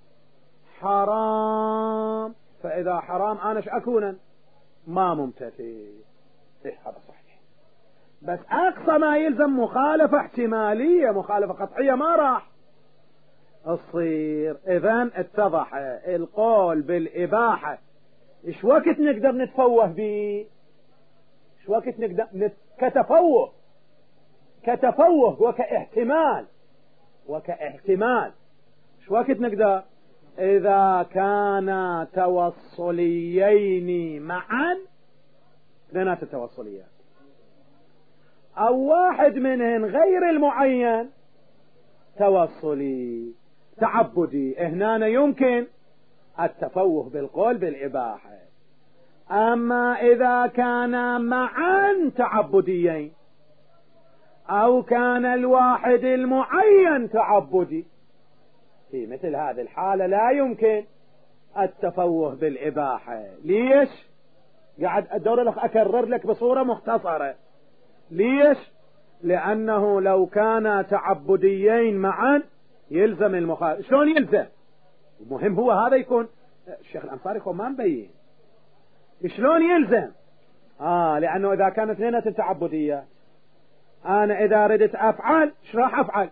حرام، فإذا حرام أنا ايش أكون؟ ما ممتثل. إيه هذا صحيح، بس أقصى ما يلزم مخالفة احتمالية، مخالفة قطعية ما راح تصير. إذن اتضح القول بالإباحة إيش وقت نقدر نتفوه به؟ إيش وقت نقدر نت... كتفوه كتفوه وكاحتمال وكاحتمال إيش وقت نقدر؟ إذا كان توصليين معا، اثنينات التوصليات، أو واحد منهن غير المعين توصلي تعبدي، هنا يمكن التفوه بالقول بالإباحة. أما إذا كان معا تعبديين أو كان الواحد المعين تعبدي، في مثل هذه الحالة لا يمكن التفوه بالإباحة. ليش؟ قاعد أدور لك أكرر لك بصورة مختصرة. ليش؟ لأنه لو كان تعبديين معا يلزم المخالف. شلون يلزم؟ المهم هو هذا يكون الشيخ الأنصاري يكون ما مبين شلون يلزم. آه لأنه إذا كانت اثنين التعبديات، أنا إذا ردت أفعل ايش راح أفعل؟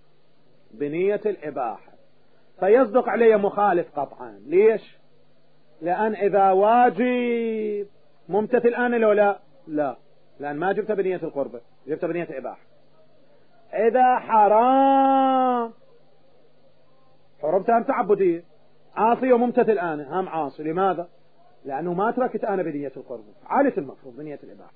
بنية الإباحة، فيصدق علي مخالف قطعا. ليش؟ لأن إذا واجب ممتثل الآن لو لا لا، لأن ما جبت بنية القربة، جبت بنية إباحة. إذا حرام حرمت هم تعبدية، عاصي وممتثل الآن هم عاصي. لماذا؟ لأنه ما تركت أنا بنية القربة، عالت المفروض بنية الإباحة.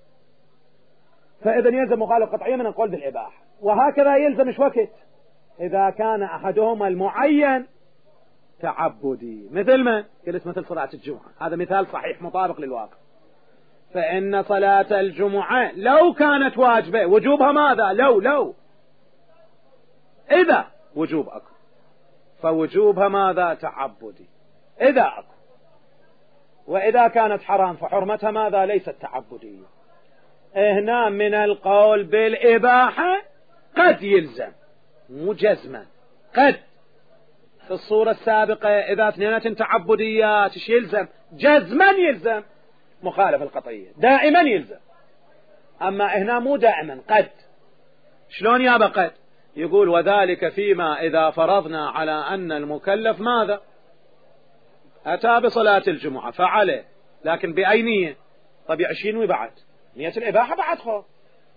فإذا يلزم مخالفة قطعية من القول بالإباحة. وهكذا يلزم إيش وقت؟ إذا كان أحدهما المعين تعبدي، مثل ما قلت مثل صلاة الجمعة، هذا مثال صحيح مطابق للواقع. فإن صلاة الجمعة لو كانت واجبة وجوبها ماذا؟ لو لو إذا وجوب أكو، فوجوبها ماذا؟ تعبدي إذا أكو. وإذا كانت حرام فحرمتها ماذا؟ ليست تعبدية. هنا من القول بالإباحة قد يلزم، مو جزما، قد. في الصورة السابقة إذا اثنين تعبديات ايش يلزم؟ جزما يلزم مخالفة القطعية، دائما يلزم. أما هنا مو دائما، قد. شلون يابا قد؟ يقول وذلك فيما إذا فرضنا على أن المكلف ماذا؟ أتى بصلاة الجمعة فعله، لكن بأي نية؟ طب عشرين وبعد نية الإباحة بعد خوف.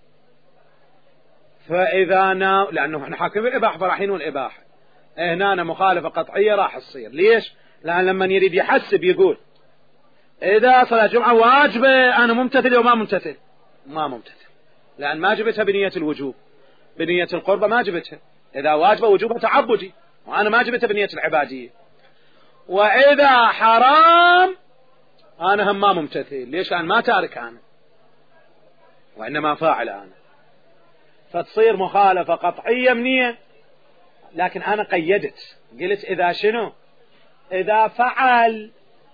فإذا نا لأنه احنا حاكم بالإباحة فراحين والإباحة، هنا أنا مخالفة قطعية راح تصير. ليش؟ لأن لما يريد يحسب يقول إذا صلاة الجمعة واجبة أنا ممتثل وما ممتثل؟ ما ممتثل، لأن ما جبتها بنية الوجوب، بنية القربة ما جبتها. إذا واجبة وجوبها تعبدي، وأنا ما جبتها بنية العبادية. وإذا حرام أنا هم ما ممتثل. ليش؟ لأن ما تارك أنا، وإنما فاعل أنا. فتصير مخالفة قطعية منية، لكن أنا قيدت قلت إذا شنو؟ إذا فعل.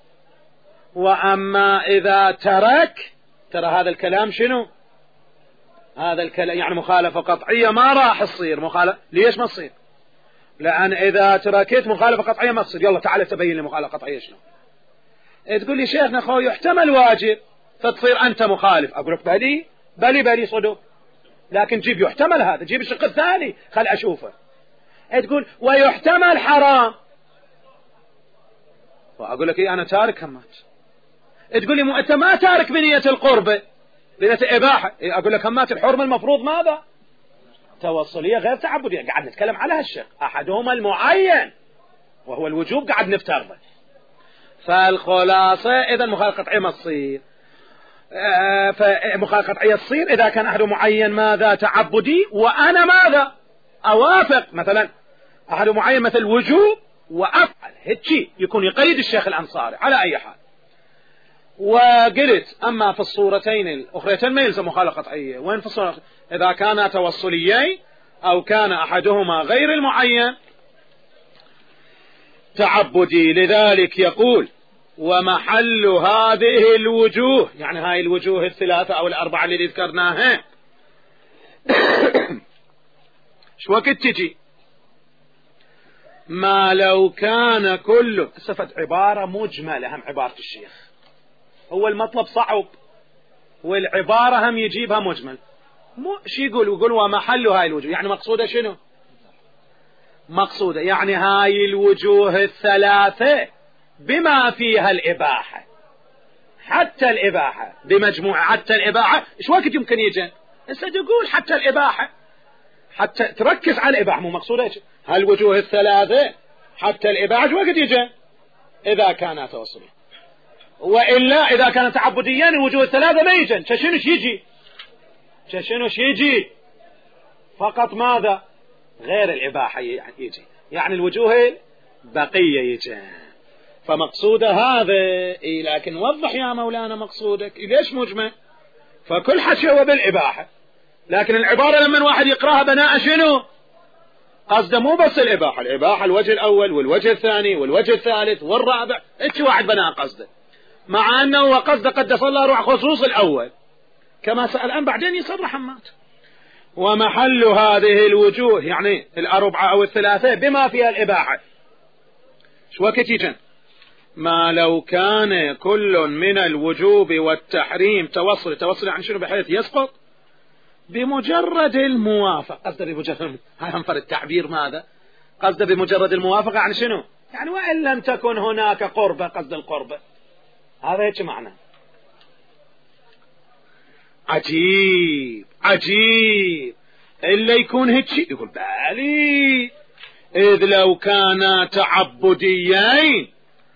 وأما إذا ترك، ترى هذا الكلام شنو؟ هذا الكلام يعني مخالفة قطعية ما راح تصير مخالفة. ليش ما تصير؟ لأن إذا تركت مخالفة قطعية ما تصير. يلا تعال تبين لي مخالفة قطعية شنو. تقول لي شيخنا خو يحتمل واجب، فتصير أنت مخالف. أقول لك بلي بلي بلي صدق، لكن جيب يحتمل هذا، جيب الشق الثاني خل أشوفه. تقول ويحتمل حرام، وأقول لك إيه أنا تارك همات. تقول لي أنت ما تارك بنية القربة، بنية الإباحة. إيه أقول لك همات الحرمة المفروض ماذا؟ توصلية غير تعبدية. قاعد نتكلم على هالشق، أحدهما المعين وهو الوجوب قاعد نفترضه. فالخلاصة إذا مخالفة قطعية ما تصير. آه فمخالفة قطعية تصير إذا كان أحد معين ماذا؟ تعبدي، وأنا ماذا؟ أوافق. مثلا أحد معين مثل وجوب وأفعل، هيك يكون يقيد الشيخ الأنصاري على أي حال. وقلت أما في الصورتين الأخريتين ما يلزم مخالفة قطعية. وين في الصورة؟ إذا كان توصليين أو كان أحدهما غير المعين تعبدي. لذلك يقول ومحل هذه الوجوه، يعني هاي الوجوه الثلاثة أو الأربعة اللي ذكرناها شو وقت تجي؟ ما لو كان كله صفت عبارة مجملة. هم عبارة الشيخ هو المطلب صعب، والعبارة هم يجيبها مجمل. مو شي يقول؟ يقول ومحل هاي الوجوه، يعني مقصودة شنو؟ مقصودة يعني هاي الوجوه الثلاثة بما فيها الإباحة، حتى الإباحة بمجموعة، حتى الإباحة إيش وقت يمكن يجي؟ هسه تقول حتى الإباحة، حتى تركز على الإباحة، مو مقصودة هالوجوه الثلاثة حتى الإباحة إيش وقت يجي؟ إذا كانت توصلية. وإلا إذا كان تعبديا الوجوه الثلاثة ما يجي. شنو يجي؟ شنو يجي؟ فقط ماذا؟ غير الإباحة يجي، يعني الوجوه بقية يجي. فمقصود هذا إيه، لكن وضح يا مولانا مقصودك إيه؟ ليش مجمع؟ فكل حكي هو بالإباحة، لكن العبارة لما واحد يقرأها بناء شنو؟ قصده مو بس الإباحة، الإباحة الوجه الأول والوجه الثاني والوجه الثالث والرابع، إيش واحد بناء قصده، مع أنه قصده قد صلى روح خصوص الأول كما سأل الآن بعدين يصرح مات. ومحل هذه الوجوه يعني الأربعة أو الثلاثة بما فيها الإباحة شو وقت يجن؟ ما لو كان كل من الوجوب والتحريم توصل. توصل عن شنو؟ بحيث يسقط بمجرد الموافقة. قصده بمجرد، هاي هم فرق التعبير ماذا؟ قصده بمجرد الموافقة عن شنو؟ يعني وإن لم تكن هناك قربة، قصد القربة، هذا هيك معنى. عجيب عجيب إلا يكون هيك. يقول بالي إذ لو كانا تعبديين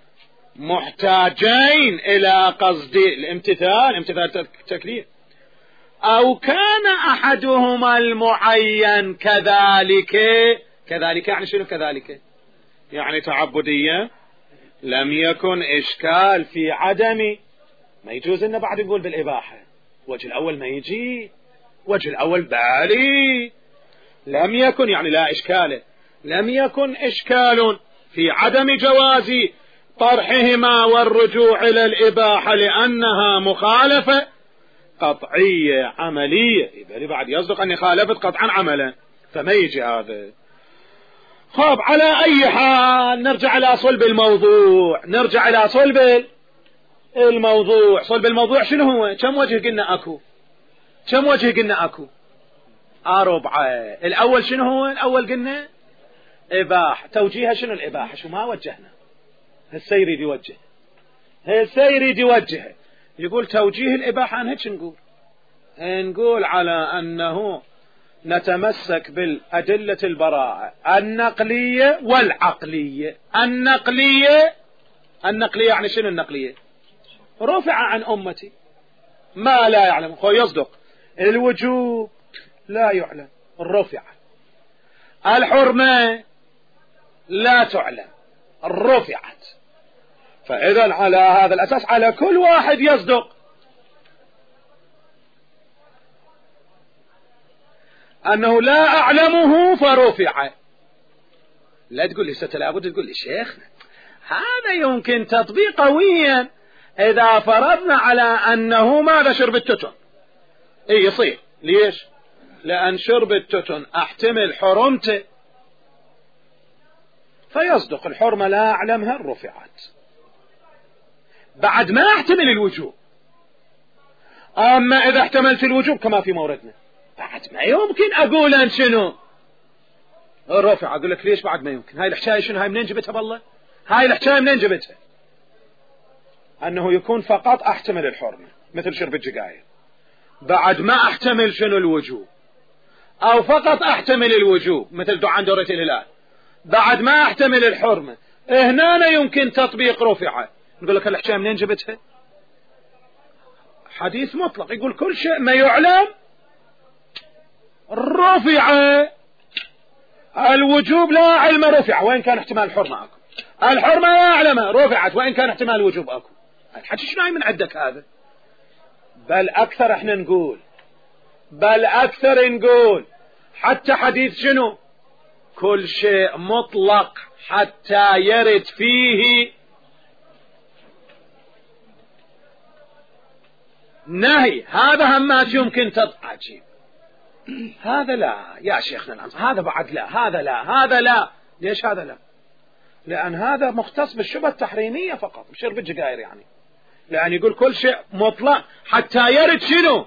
محتاجين إلى قصد الامتثال، امتثال التكليف، أو كان أحدهما المعين كذلك. كذلك يعني شنو كذلك؟ يعني تعبدية لم يكن إشكال في عدم. ما يجوز إنه بعد يقول بالإباحة. وجه الأول ما يجي، وجه الأول بالي لم يكن يعني لا إشكال، لم يكن إشكال في عدم جواز طرحهما والرجوع إلى الإباحة لأنها مخالفة قطعية عملية. يبقى بعد يصدق أني خالفت قطعا عملا، فما يجي هذا. خب على أي حال نرجع إلى صلب الموضوع، نرجع إلى صلب الموضوع. صلب الموضوع شنو هو؟ كم وجه قلنا أكو؟ كم وجه قلنا أكو؟ أربعة. الأول شنو هو؟ الأول قلنا إباحة. توجيهها شنو الإباحة؟ شو ما وجهنا؟ السير يريد يوجه، السير يريد يوجه. يقول توجيه الإباحة عن هيك نقول نقول على أنه نتمسك بالأدلة البراءة النقلية والعقلية. النقلية النقلية يعني شنو النقلية؟ رفع عن أمتي ما لا يعلم. خو يصدق الوجوب لا يعلم، رفع. الحرمة لا تعلم، رفعت. فإذا على هذا الأساس على كل واحد يصدق أنه لا أعلمه فرفع. لا تقول لي ستة لابد تقول لي شيخنا هذا يمكن تطبيق قويا إذا فرضنا على أنه ماذا شرب التتن. إيه يصير. ليش؟ لأن شرب التتن أحتمل حرمته، فيصدق الحرمة لا أعلمها رفعت. بعد ما احتمل الوجوب. أما إذا احتملت الوجوب كما في موردنا بعد ما يمكن أقول أن شنو رفع. أقول لك ليش بعد ما يمكن؟ هاي الحكاية شنو؟ هاي منين جبتها بالله؟ هاي الحكاية منين جبتها؟ أنه يكون فقط أحتمل الحرمة مثل شرب الجقاير بعد ما أحتمل شنو الوجوب، أو فقط أحتمل الوجوب مثل دعاء دورة الهلال بعد ما أحتمل الحرمة. هنا يمكن تطبيق رفعة. نقول لك الحكاية منين جبتها؟ حديث مطلق يقول كل شيء ما يعلم رفع. الوجوب لا علم رفع وإن كان احتمال الحرمة أكو، الحرمة لا علم رفعت وإن كان احتمال الوجوب أكو. الحكي شنو من عندك هذا؟ بل أكثر احنا نقول، بل أكثر نقول حتى حديث شنو كل شيء مطلق حتى يرد فيه نهي، هذا همات يمكن تضعجيب. هذا لا يا شيخنا العنصر، هذا بعد لا، هذا لا، هذا لا. ليش هذا لا؟ لأن هذا مختص بالشبهة التحريمية فقط، بشرب الجقاير يعني. لأن يقول كل شيء مطلق حتى يرد شنو؟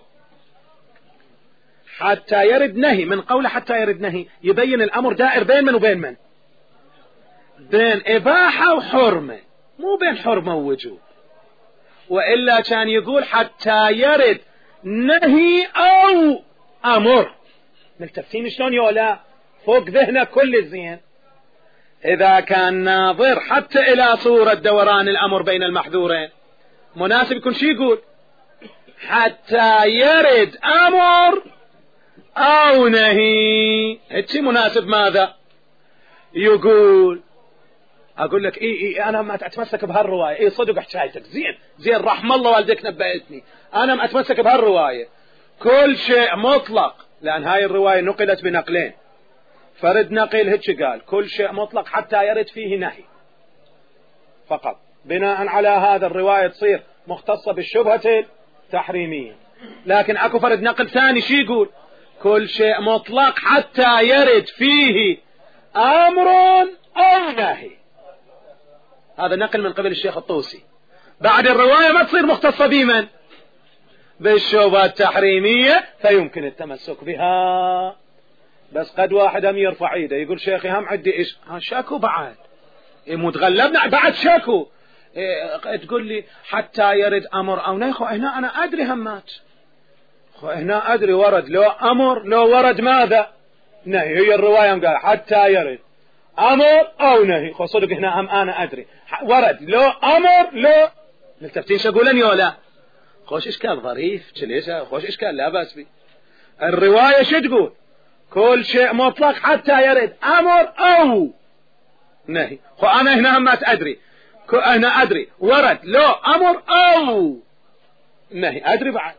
حتى يرد نهي. من قوله حتى يرد نهي يبين الأمر دائر بين من وبين من؟ بين إباحة وحرمة، مو بين حرمة ووجوب. وإلا كان يقول حتى يرد نهي أو أمر. ملتفتين شلون يولا فوق ذهنه كل الزين. إذا كان ناظر حتى إلى صورة دوران الأمر بين المحذورين مناسب يكون شي يقول حتى يرد أمر أو نهي. هتشي مناسب ماذا يقول؟ أقول لك إيه إيه أنا ما أتمسك بهالرواية. إيه صدق حكايتك زين زين رحم الله والديك نبأتني. أنا ما أتمسك بهالرواية كل شيء مطلق، لأن هاي الرواية نقلت بنقلين. فرد نقل هيك قال كل شيء مطلق حتى يرد فيه نهي فقط. بناء على هذا الرواية تصير مختصة بالشبهة التحريمية. لكن أكو فرد نقل ثاني شي يقول كل شيء مطلق حتى يرد فيه أمر أو نهي. هذا نقل من قبل الشيخ الطوسي. بعد الرواية ما تصير مختصة بمن؟ بالشبهة التحريمية، فيمكن التمسك بها. بس قد واحد هم يرفع ايده يقول شيخي هم عندي ايش شاكو بعد متغلبنا بعد شكو. إيه تقول لي حتى يرد أمر أو نهي. خو هنا أنا أدري همات، خو هنا أدري ورد لو أمر لو ورد ماذا نهي. هي الرواية قال حتى يرد أمر أو نهي. خو صدق هنا هم أنا أدري ورد لو أمر لو ملتفتين شقولن يولا. خوش إشكال ظريف كليسة، خوش إشكال لا بأس بي. الرواية شو تقول؟ كل شيء مطلق حتى يرد أمر أو نهي. خو أنا هنا هم ما أدري، أنا أدري ورد لو أمر أو نهي، أدري بعد.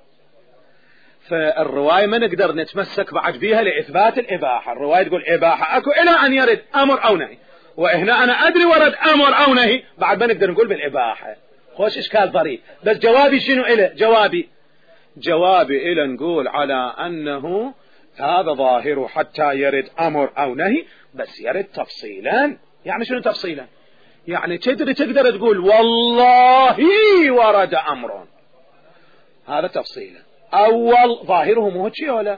فالرواية ما نقدر نتمسك بعد بيها لإثبات الإباحة. الرواية تقول إباحة أكو إلى أن يرد أمر أو نهي، وهنا أنا أدري ورد أمر أو نهي بعد ما نقدر نقول بالإباحة. خوش إشكال ظريف. بس جوابي شنو إله؟ جوابي جوابي إله نقول على أنه هذا ظاهر حتى يرد أمر أو نهي، بس يرد تفصيلا. يعني شنو تفصيلا؟ يعني تدري تقدر تقول والله ورد أمر، هذا تفصيلا. أول ظاهره مو هيك ولا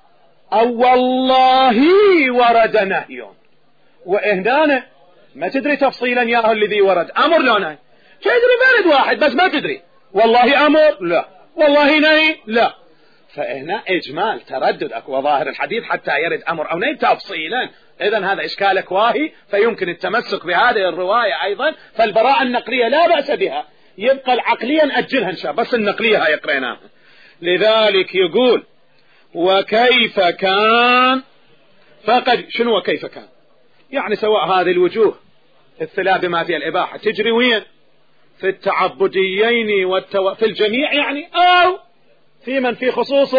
أو والله ورد نهي، وإهدانا ما تدري تفصيلا يا الذي ورد أمر لا نهي. تدري بارد واحد بس ما تدري والله أمر لا والله نهي لا. فهنا إجمال تردد أكو ظاهر الحديث حتى يرد أمر أو نهي تفصيلا. إذن هذا إشكالك واهي، فيمكن التمسك بهذه الرواية أيضا. فالبراءة النقلية لا بأس بها، يبقى العقلية نأجلها إن شاء الله، بس النقلية هاي قريناها. لذلك يقول وكيف كان فقد شنو وكيف كان، يعني سواء هذه الوجوه الثلاث بما فيها الإباحة تجري وين؟ في التعبديين والتو... في الجميع يعني، أو في من في خصوص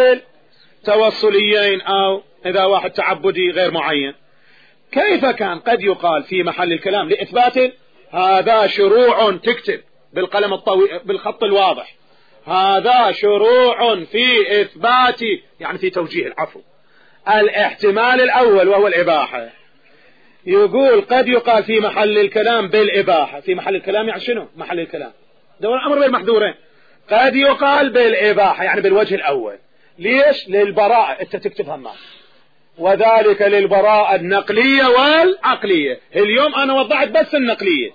التوصليين، أو إذا واحد تعبدي غير معين. كيف كان قد يقال في محل الكلام لإثبات هذا شروع، تكتب بالقلم الطويل بالخط الواضح هذا شروع في إثبات يعني في توجيه العفو الاحتمال الأول وهو الإباحة. يقول قد يقال في محل الكلام بالإباحة. في محل الكلام يعني شنو محل الكلام؟ دور الأمر بالمحذورين. قد يقال بالإباحة يعني بالوجه الأول. ليش؟ للبراءة. أنت تكتبها ما وذلك للبراءة النقلية والعقلية. اليوم أنا وضعت بس النقلية.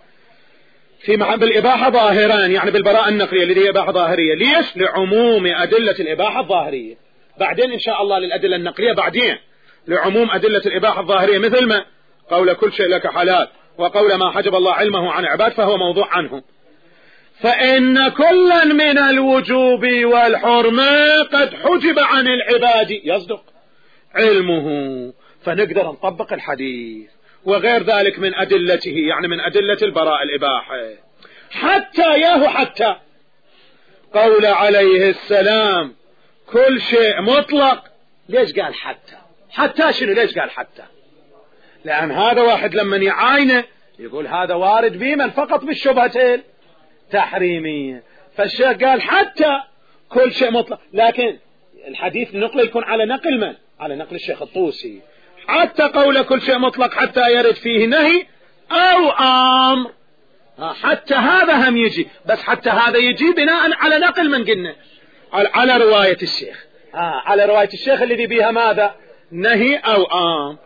في محل بالإباحة ظاهران يعني بالبراءة النقلية اللي هي إباحة ظاهرية. ليش؟ لعموم أدلة الإباحة الظاهرية. بعدين إن شاء الله للأدلة النقلية بعدين لعموم أدلة الإباحة الظاهرية، مثل ما قول كل شيء لك حلال وقول ما حجب الله علمه عن عباد فهو موضوع عنهم. فإن كلا من الوجوب والحرمة قد حجب عن العباد يصدق علمه، فنقدر نطبق الحديث وغير ذلك من أدلته يعني من أدلة البراءة الإباحة. حتى ياهو حتى قول عليه السلام كل شيء مطلق. ليش قال حتى؟ حتى شنو؟ ليش قال حتى؟ لأن هذا واحد لما يعاينه يقول هذا وارد بمن فقط بالشبهة التحريمية، فالشيخ قال حتى كل شيء مطلق. لكن الحديث نقل يكون على نقل من؟ على نقل الشيخ الطوسي. حتى قول كل شيء مطلق حتى يرد فيه نهي أو أمر، حتى هذا هم يجي، بس حتى هذا يجي بناء على نقل من قلنا على رواية الشيخ. آه على رواية الشيخ الذي بيها ماذا؟ نهي أو أمر.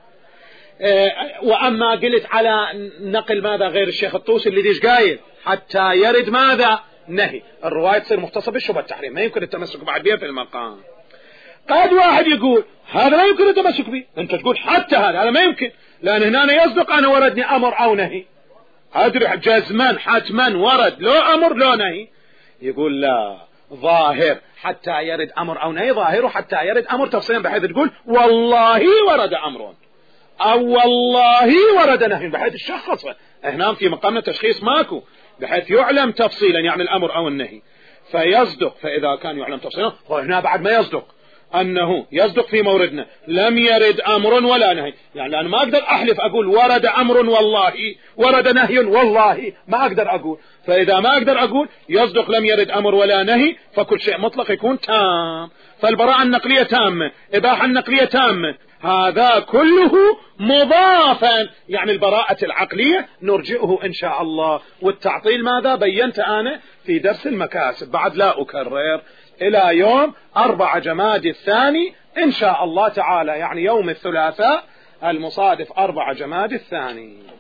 آه وأما قلت على نقل ماذا غير الشيخ الطوسي اللي ديش قايل حتى يرد ماذا؟ نهي. الرواية تصير مختصة بالشبهة التحريم، ما يمكن التمسك بعد بها في المقام. قد واحد يقول هذا لا يمكن التمسك به، انت تقول حتى هذا هذا ما يمكن، لأن هنا يصدق أنا وردني أمر أو نهي، أدري جزما حتما ورد لو أمر لو نهي. يقول لا، ظاهر حتى يرد أمر أو نهي ظاهره حتى يرد أمر تفصيلا، بحيث تقول والله ورد أمر أو والله ورد نهي، بحيث الشخص هنا في مقام التشخيص ماكو، بحيث يعلم تفصيلا يعني الأمر أو النهي فيصدق. فإذا كان يعلم تفصيلا هنا بعد ما يصدق أنه يصدق في موردنا لم يرد أمر ولا نهي، يعني أنا ما أقدر أحلف أقول ورد أمر والله ورد نهي والله، ما أقدر أقول. فإذا ما أقدر أقول يصدق لم يرد أمر ولا نهي، فكل شيء مطلق يكون تام. فالبراءة النقلية تامة، إباحة النقلية تامة، هذا كله مضافا يعني البراءة العقلية نرجئه إن شاء الله. والتعطيل ماذا بينت أنا في درس المكاسب، بعد لا أكرر، إلى يوم أربعة جماد الثاني إن شاء الله تعالى، يعني يوم الثلاثاء المصادف أربعة جماد الثاني.